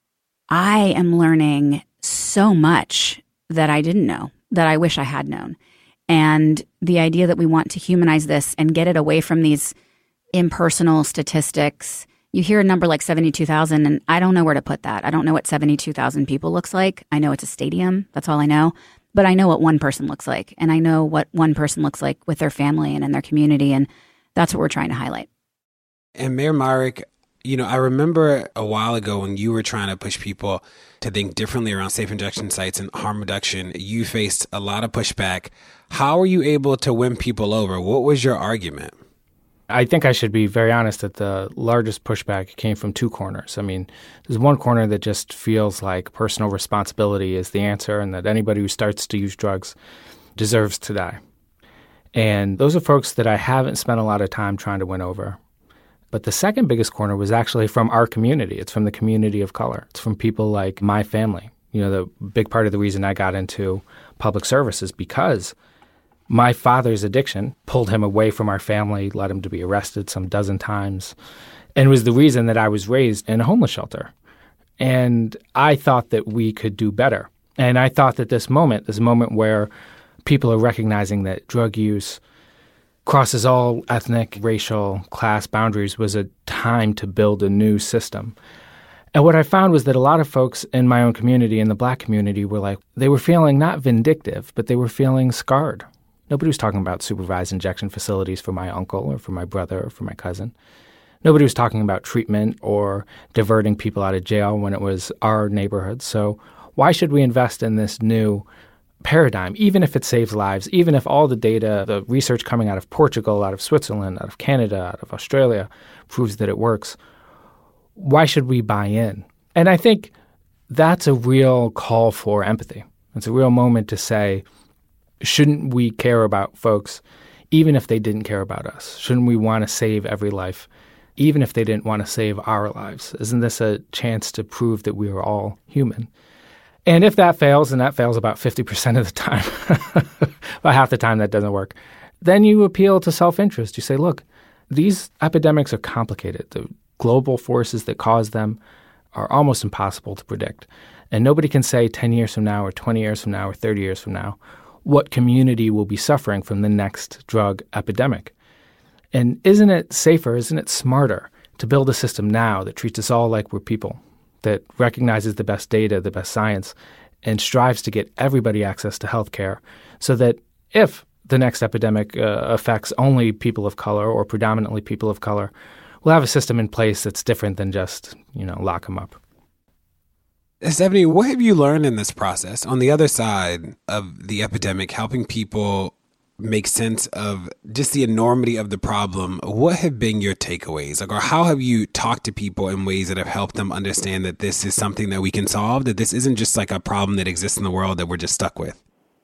I am learning so much that I didn't know, that I wish I had known. And the idea that we want to humanize this and get it away from these impersonal statistics. You hear a number like seventy-two thousand, and I don't know where to put that. I don't know what seventy-two thousand people looks like. I know it's a stadium. That's all I know. But I know what one person looks like, and I know what one person looks like with their family and in their community, and that's what we're trying to highlight. And Mayor Myrick, you know, I remember a while ago when you were trying to push people to think differently around safe injection sites and harm reduction, you faced a lot of pushback. How were you able to win people over? What was your argument? I think I should be very honest that the largest pushback came from two corners. I mean, there's one corner that just feels like personal responsibility is the answer and that anybody who starts to use drugs deserves to die. And those are folks that I haven't spent a lot of time trying to win over. But the second biggest corner was actually from our community. It's from the community of color. It's from people like my family. You know, the big part of the reason I got into public service is because my father's addiction pulled him away from our family, led him to be arrested some dozen times, and was the reason that I was raised in a homeless shelter. And I thought that we could do better. And I thought that this moment, this moment where people are recognizing that drug use crosses all ethnic, racial, class boundaries, was a time to build a new system. And what I found was that a lot of folks in my own community, in the Black community, were like, they were feeling not vindictive, but they were feeling scarred. Nobody was talking about supervised injection facilities for my uncle or for my brother or for my cousin. Nobody was talking about treatment or diverting people out of jail when it was our neighborhood. So why should we invest in this new paradigm, even if it saves lives, even if all the data, the research coming out of Portugal, out of Switzerland, out of Canada, out of Australia proves that it works? Why should we buy in? And I think that's a real call for empathy. It's a real moment to say, shouldn't we care about folks even if they didn't care about us? Shouldn't we want to save every life, even if they didn't want to save our lives? Isn't this a chance to prove that we are all human? And if that fails, and that fails about fifty percent of the time, about half the time that doesn't work, then you appeal to self-interest. You say, look, these epidemics are complicated. The global forces that cause them are almost impossible to predict. And nobody can say ten years from now or twenty years from now or thirty years from now what community will be suffering from the next drug epidemic. And isn't it safer, isn't it smarter to build a system now that treats us all like we're people, that recognizes the best data, the best science, and strives to get everybody access to health care so that if the next epidemic uh, affects only people of color or predominantly people of color, we'll have a system in place that's different than just, you know, lock them up. Stephanie, what have you learned in this process on the other side of the epidemic, helping people make sense of just the enormity of the problem? What have been your takeaways? Like, or how have you talked to people in ways that have helped them understand that this is something that we can solve, that this isn't just like a problem that exists in the world that we're just stuck with?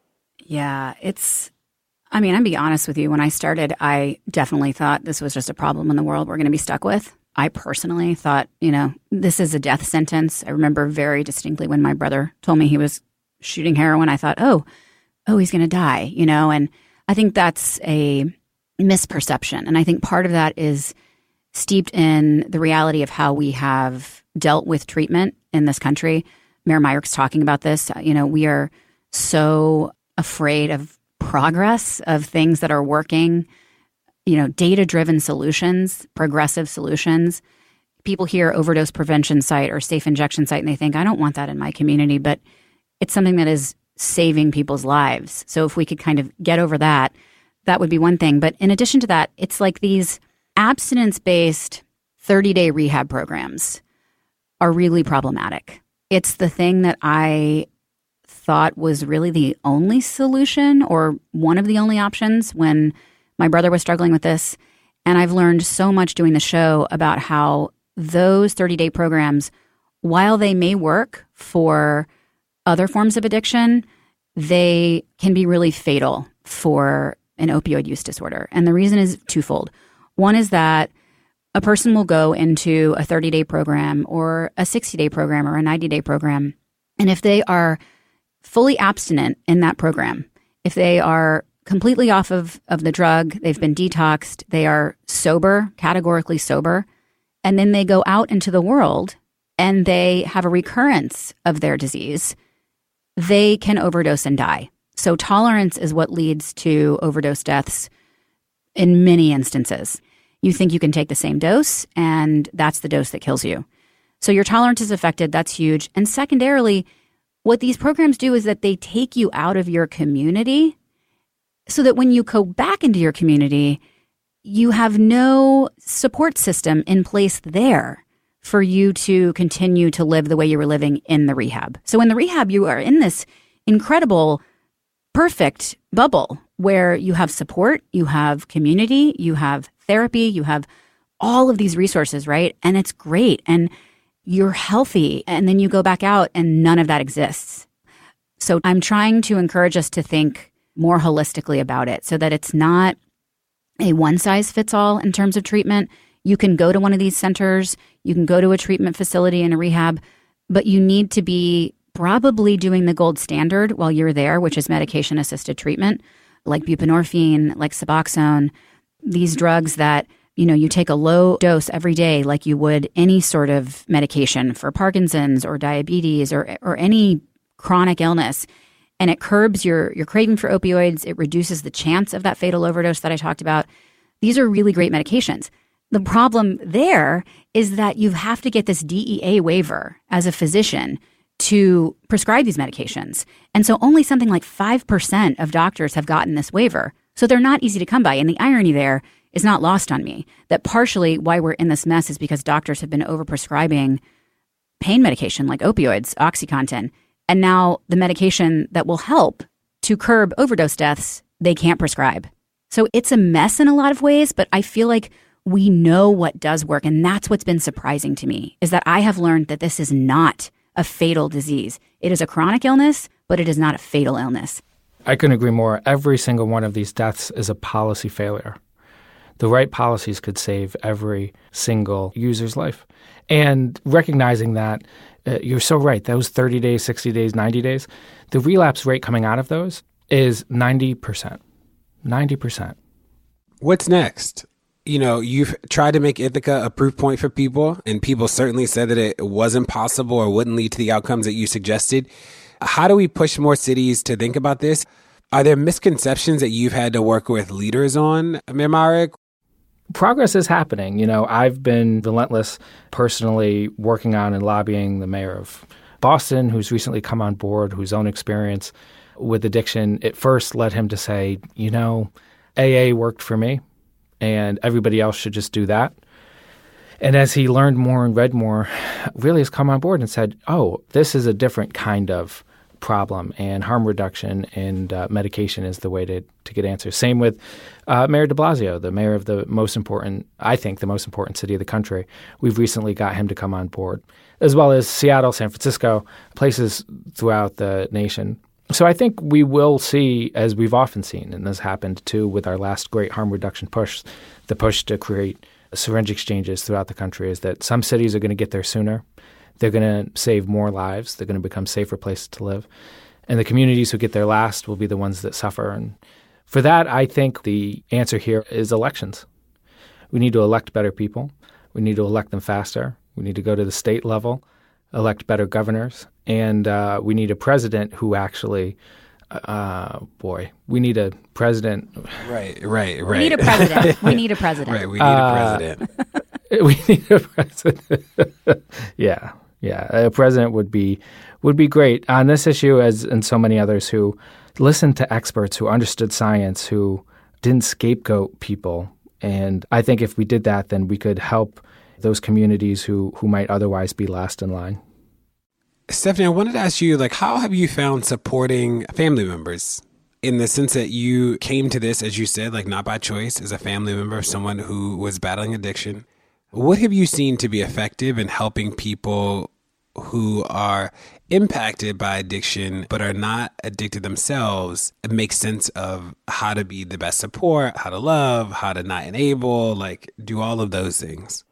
Yeah, it's, I mean, I'll be honest with you. When I started, I definitely thought this was just a problem in the world we're going to be stuck with. I personally thought, you know, this is a death sentence. I remember very distinctly when my brother told me he was shooting heroin, I thought, oh, oh, he's going to die, you know, and I think that's a misperception. And I think part of that is steeped in the reality of how we have dealt with treatment in this country. Mayor Myrick's talking about this. You know, we are so afraid of progress, of things that are working, you know, data-driven solutions, progressive solutions. People hear overdose prevention site or safe injection site and they think, I don't want that in my community, but it's something that is saving people's lives. So if we could kind of get over that, that would be one thing. But in addition to that, it's like these abstinence-based thirty-day rehab programs are really problematic. It's the thing that I thought was really the only solution or one of the only options when my brother was struggling with this. And I've learned so much doing the show about how those thirty-day programs, while they may work for other forms of addiction, they can be really fatal for an opioid use disorder. And the reason is twofold. One is that a person will go into a thirty-day program or a sixty-day program or a ninety-day program. And if they are fully abstinent in that program, if they are completely off of, of the drug, they've been detoxed, they are sober, categorically sober, and then they go out into the world and they have a recurrence of their disease, they can overdose and die. So tolerance is what leads to overdose deaths in many instances. You think you can take the same dose, and that's the dose that kills you. So your tolerance is affected. That's huge. And secondarily, what these programs do is that they take you out of your community so that when you go back into your community, you have no support system in place there for you to continue to live the way you were living in the rehab. So in the rehab, you are in this incredible, perfect bubble where you have support, you have community, you have therapy, you have all of these resources, right? And it's great. And you're healthy. And then you go back out and none of that exists. So I'm trying to encourage us to think more holistically about it so that it's not a one-size-fits-all in terms of treatment. You can go to one of these centers, you can go to a treatment facility and a rehab, but you need to be probably doing the gold standard while you're there, which is medication-assisted treatment, like buprenorphine, like Suboxone, these drugs that, you know, you take a low dose every day like you would any sort of medication for Parkinson's or diabetes or or any chronic illness. And it curbs your, your craving for opioids. It reduces the chance of that fatal overdose that I talked about. These are really great medications. The problem there is that you have to get this D E A waiver as a physician to prescribe these medications. And so only something like five percent of doctors have gotten this waiver. So they're not easy to come by. And the irony there is not lost on me, that partially why we're in this mess is because doctors have been overprescribing pain medication like opioids, OxyContin. And now the medication that will help to curb overdose deaths, they can't prescribe. So it's a mess in a lot of ways, but I feel like we know what does work. And that's what's been surprising to me, is that I have learned that this is not a fatal disease. It is a chronic illness, but it is not a fatal illness. I couldn't agree more. Every single one of these deaths is a policy failure. The right policies could save every single user's life. And recognizing that, uh, you're so right, those thirty days, sixty days, ninety days, the relapse rate coming out of those is ninety percent. ninety percent. What's next? You know, you've tried to make Ithaca a proof point for people, and people certainly said that it wasn't possible or wouldn't lead to the outcomes that you suggested. How do we push more cities to think about this? Are there misconceptions that you've had to work with leaders on, Mayor Marik? Progress is happening. You know, I've been relentless personally working on and lobbying the mayor of Boston, who's recently come on board, whose own experience with addiction at first led him to say, you know, A A worked for me and everybody else should just do that. And as he learned more and read more, really has come on board and said, oh, this is a different kind of problem, and harm reduction and uh, medication is the way to, to get answers. Same with uh, Mayor de Blasio, the mayor of the most important, I think, the most important city of the country. We've recently got him to come on board, as well as Seattle, San Francisco, places throughout the nation. So I think we will see, as we've often seen, and this happened too with our last great harm reduction push, the push to create syringe exchanges throughout the country, is that some cities are going to get there sooner. They're going to save more lives. They're going to become safer places to live. And the communities who get there last will be the ones that suffer. And for that, I think the answer here is elections. We need to elect better people. We need to elect them faster. We need to go to the state level, elect better governors. And uh, we need a president who actually, uh, boy, we need a president. Right, right, right. We need a president. We need a president. Right, we need a president. Uh, we need a president. yeah. Yeah, a president would be would be great on this issue, as in so many others, who listened to experts, who understood science, who didn't scapegoat people. And I think if we did that, then we could help those communities who, who might otherwise be last in line. Stephanie, I wanted to ask you, like, how have you found supporting family members, in the sense that you came to this, as you said, like not by choice, as a family member of someone who was battling addiction? What have you seen to be effective in helping people who are impacted by addiction but are not addicted themselves make sense of how to be the best support, how to love, how to not enable, like do all of those things?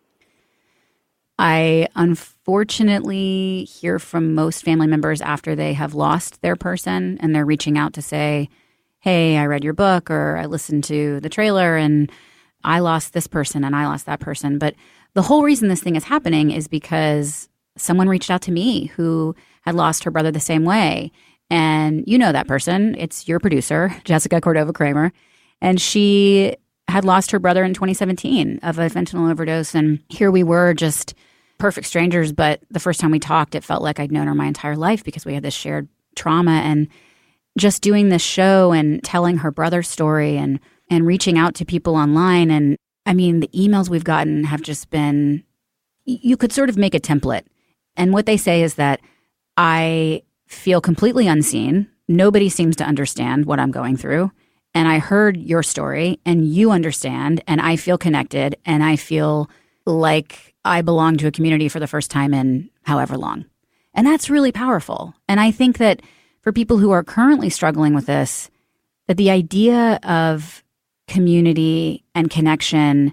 I unfortunately hear from most family members after they have lost their person and they're reaching out to say, hey, I read your book, or I listened to the trailer and I lost this person and I lost that person. But the whole reason this thing is happening is because someone reached out to me who had lost her brother the same way. And you know that person. It's your producer, Jessica Cordova Kramer. And she had lost her brother in twenty seventeen of a fentanyl overdose. And here we were, just perfect strangers. But the first time we talked, it felt like I'd known her my entire life because we had this shared trauma. And just doing this show and telling her brother's story and and reaching out to people online. And I mean, the emails we've gotten have just been, you could sort of make a template. And what they say is that I feel completely unseen. Nobody seems to understand what I'm going through. And I heard your story and you understand, and I feel connected, and I feel like I belong to a community for the first time in however long. And that's really powerful. And I think that for people who are currently struggling with this, that the idea of community and connection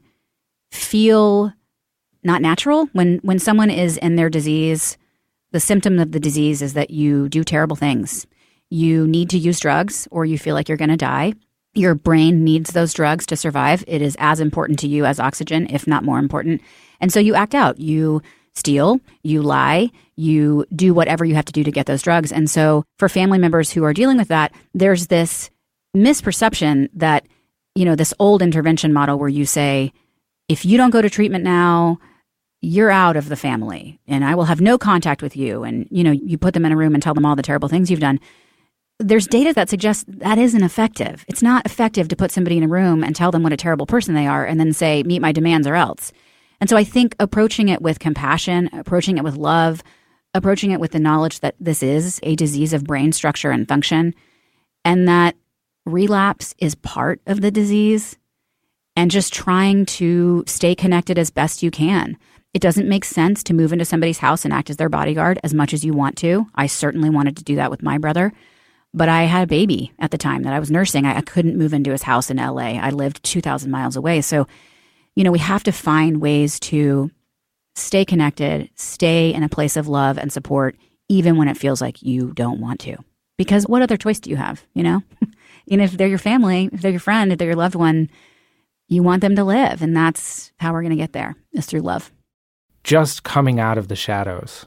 feel not natural. When when someone is in their disease, the symptom of the disease is that you do terrible things. You need to use drugs or you feel like you're going to die. Your brain needs those drugs to survive. It is as important to you as oxygen, if not more important. And so you act out. You steal, you lie, you do whatever you have to do to get those drugs. And so for family members who are dealing with that, there's this misperception that, you know, this old intervention model where you say, if you don't go to treatment now, you're out of the family and I will have no contact with you. And, you know, you put them in a room and tell them all the terrible things you've done. There's data that suggests that isn't effective. It's not effective to put somebody in a room and tell them what a terrible person they are and then say, meet my demands or else. And so I think approaching it with compassion, approaching it with love, approaching it with the knowledge that this is a disease of brain structure and function, and that relapse is part of the disease, and just trying to stay connected as best you can. It doesn't make sense to move into somebody's house and act as their bodyguard as much as you want to. I certainly wanted to do that with my brother. But I had a baby at the time that I was nursing. I, I couldn't move into his house in L A. I lived two thousand miles away. So, you know, we have to find ways to stay connected, stay in a place of love and support, even when it feels like you don't want to. Because what other choice do you have, you know? And if they're your family, if they're your friend, if they're your loved one, you want them to live. And that's how we're going to get there, is through love. Just coming out of the shadows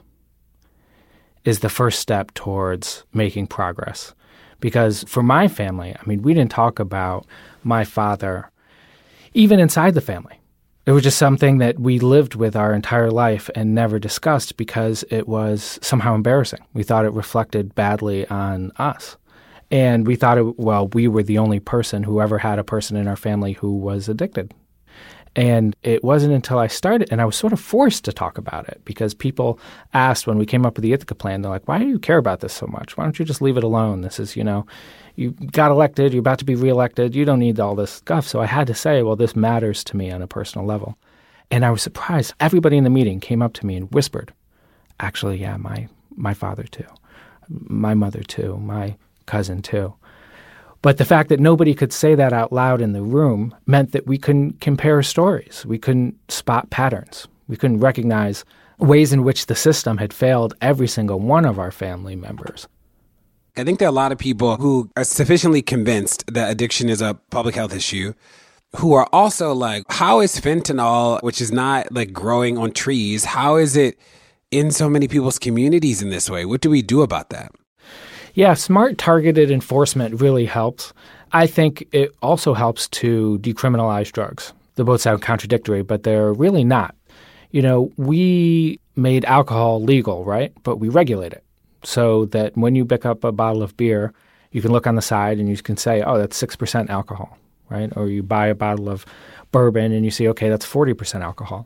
is the first step towards making progress. Because for my family, I mean, we didn't talk about my father even inside the family. It was just something that we lived with our entire life and never discussed because it was somehow embarrassing. We thought it reflected badly on us. And we thought, it, well, we were the only person who ever had a person in our family who was addicted. And it wasn't until I started, and I was sort of forced to talk about it because people asked when we came up with the Ithaca plan, they're like, why do you care about this so much? Why don't you just leave it alone? This is, you know, you got elected, you're about to be reelected, you don't need all this stuff. So I had to say, well, this matters to me on a personal level. And I was surprised. Everybody in the meeting came up to me and whispered, actually, yeah, my, my father too, my mother too, my cousin too. But the fact that nobody could say that out loud in the room meant that we couldn't compare stories. We couldn't spot patterns. We couldn't recognize ways in which the system had failed every single one of our family members. I think there are a lot of people who are sufficiently convinced that addiction is a public health issue who are also like, how is fentanyl, which is not like growing on trees, how is it in so many people's communities in this way? What do we do about that? Yeah, smart targeted enforcement really helps. I think it also helps to decriminalize drugs. They both sound contradictory, but they're really not. You know, we made alcohol legal, right? But we regulate it so that when you pick up a bottle of beer, you can look on the side and you can say, oh, that's six percent alcohol, right? Or you buy a bottle of bourbon and you see, okay, that's forty percent alcohol.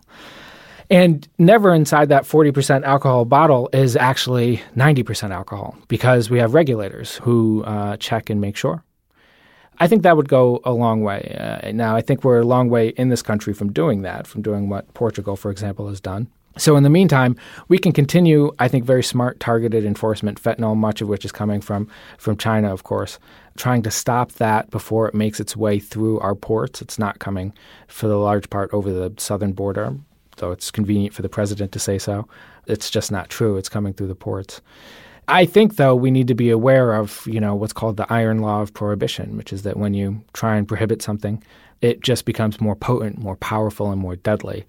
And never inside that forty percent alcohol bottle is actually ninety percent alcohol because we have regulators who uh, check and make sure. I think that would go a long way. Uh, now, I think we're a long way in this country from doing that, from doing what Portugal, for example, has done. So in the meantime, we can continue, I think, very smart targeted enforcement, fentanyl, much of which is coming from, from China, of course, trying to stop that before it makes its way through our ports. It's not coming for the large part over the southern border, though it's convenient for the president to say so. It's just not true. It's coming through the ports. I think, though, we need to be aware of, you know, what's called the iron law of prohibition, which is that when you try and prohibit something, it just becomes more potent, more powerful, and more deadly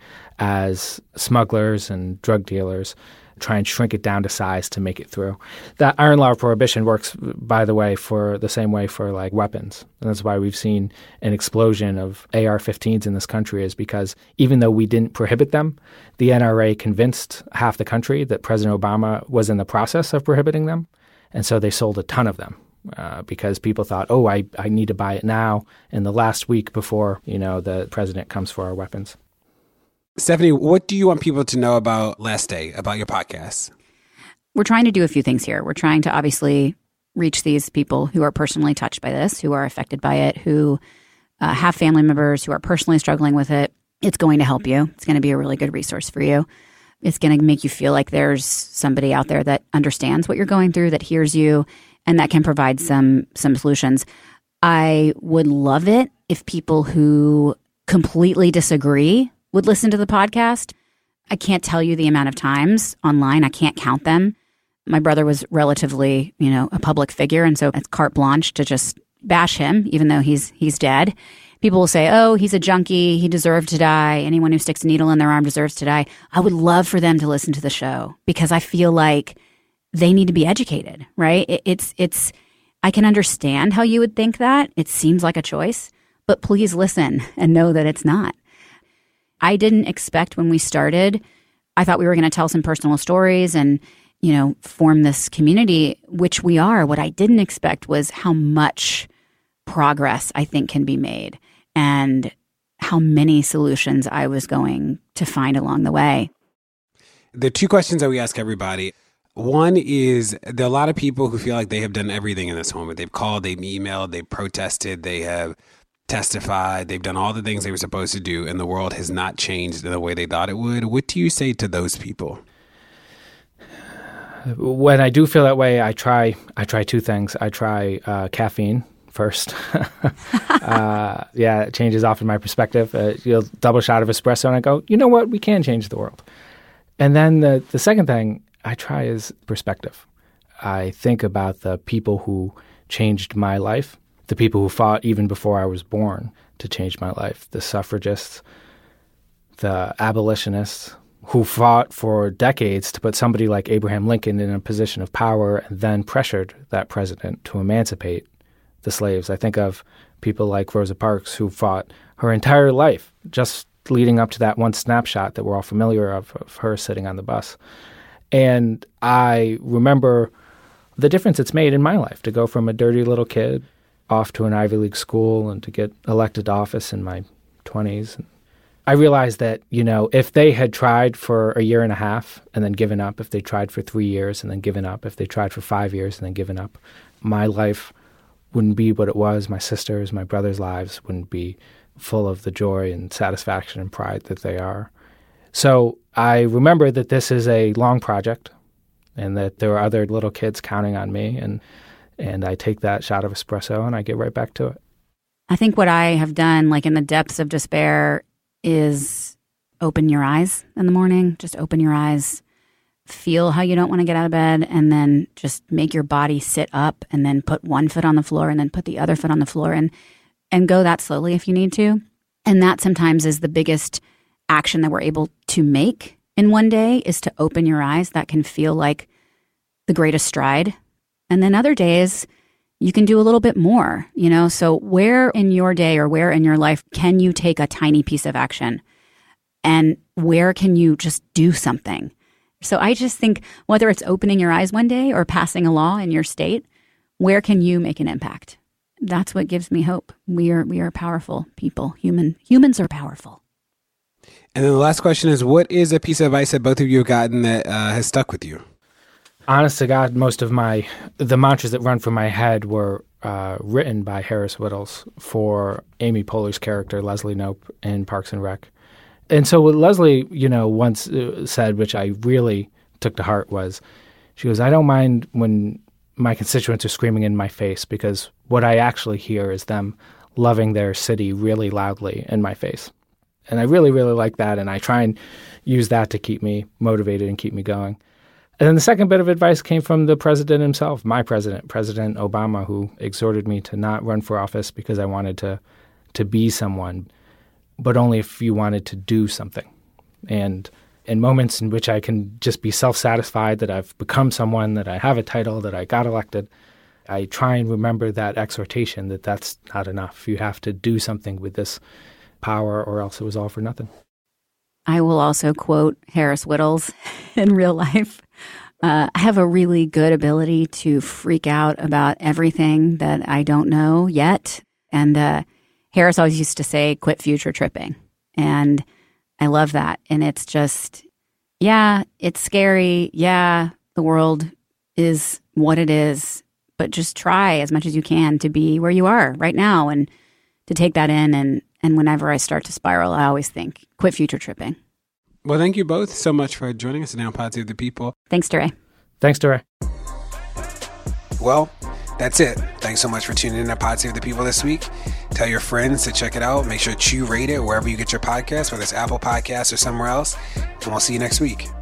as smugglers and drug dealers try and shrink it down to size to make it through. That iron law of prohibition works, by the way, for the same way for like weapons. And that's why we've seen an explosion of A R fifteens in this country, is because even though we didn't prohibit them, the N R A convinced half the country that President Obama was in the process of prohibiting them. And so they sold a ton of them uh, because people thought, oh, I, I need to buy it now in the last week before, you know, the president comes for our weapons. Stephanie, what do you want people to know about Last Day, about your podcast? We're trying to do a few things here. We're trying to obviously reach these people who are personally touched by this, who are affected by it, who uh, have family members who are personally struggling with it. It's going to help you. It's going to be a really good resource for you. It's going to make you feel like there's somebody out there that understands what you're going through, that hears you, and that can provide some some solutions. I would love it if people who completely disagree would listen to the podcast. I can't tell you the amount of times online. I can't count them. My brother was relatively, you know, a public figure, and so it's carte blanche to just bash him, even though he's he's dead. People will say, oh, he's a junkie. He deserved to die. Anyone who sticks a needle in their arm deserves to die. I would love for them to listen to the show because I feel like they need to be educated, right? It, it's, it's, I can understand how you would think that. It seems like a choice, but please listen and know that it's not. I didn't expect when we started, I thought we were going to tell some personal stories and, you know, form this community, which we are. What I didn't expect was how much progress I think can be made and how many solutions I was going to find along the way. There are two questions that we ask everybody. One is, there are a lot of people who feel like they have done everything in this moment. They've called, they've emailed, they've protested, they have testified, they've done all the things they were supposed to do, and the world has not changed in the way they thought it would. What do you say to those people? when I do feel that way, I try I try two things. I try uh, caffeine first. uh, yeah, it changes often my perspective. Uh, you know, double shot of espresso, and I go, you know what? We can change the world. And then the, the second thing I try is perspective. I think about the people who changed my life, the people who fought even before I was born to change my life, the suffragists, the abolitionists, who fought for decades to put somebody like Abraham Lincoln in a position of power and then pressured that president to emancipate the slaves. I think of people like Rosa Parks, who fought her entire life just leading up to that one snapshot that we're all familiar of, of her sitting on the bus. And I remember the difference it's made in my life to go from a dirty little kid off to an Ivy League school and to get elected to office in my twenties. I realized that, you know, if they had tried for a year and a half and then given up, if they tried for three years and then given up, if they tried for five years and then given up, my life wouldn't be what it was. My sisters, my brothers' lives wouldn't be full of the joy and satisfaction and pride that they are. So I remember that this is a long project and that there are other little kids counting on me, and and I take that shot of espresso and I get right back to it. I think what I have done, like in the depths of despair, is open your eyes in the morning. Just open your eyes, feel how you don't want to get out of bed, and then just make your body sit up and then put one foot on the floor and then put the other foot on the floor and and go that slowly if you need to. And that sometimes is the biggest action that we're able to make in one day, is to open your eyes. That can feel like the greatest stride. And then other days, you can do a little bit more, you know? So where in your day or where in your life can you take a tiny piece of action? And where can you just do something? So I just think whether it's opening your eyes one day or passing a law in your state, where can you make an impact? That's what gives me hope. We are we are powerful people. Human humans are powerful. And then the last question is, what is a piece of advice that both of you have gotten that uh, has stuck with you? Honest to God, most of my, the mantras that run through my head were uh, written by Harris Wittels for Amy Poehler's character, Leslie Knope, in Parks and Rec. And so what Leslie, you know, once said, which I really took to heart, was, she goes, I don't mind when my constituents are screaming in my face, because what I actually hear is them loving their city really loudly in my face. And I really, really like that, and I try and use that to keep me motivated and keep me going. And then the second bit of advice came from the president himself, my president, President Obama, who exhorted me to not run for office because I wanted to to be someone, but only if you wanted to do something. And in moments in which I can just be self-satisfied that I've become someone, that I have a title, that I got elected, I try and remember that exhortation that that's not enough. You have to do something with this power, or else it was all for nothing. I will also quote Harris Wittels in real life. Uh, I have a really good ability to freak out about everything that I don't know yet. And uh, Harris always used to say, quit future tripping. And I love that. And it's just, yeah, it's scary. Yeah, the world is what it is. But just try as much as you can to be where you are right now and to take that in. And, and whenever I start to spiral, I always think, quit future tripping. Well, thank you both so much for joining us today on Pod Save the People. Thanks, DeRay. Thanks, DeRay. Well, that's it. Thanks so much for tuning in to Pod Save the People this week. Tell your friends to check it out. Make sure to rate it wherever you get your podcasts, whether it's Apple Podcasts or somewhere else. And we'll see you next week.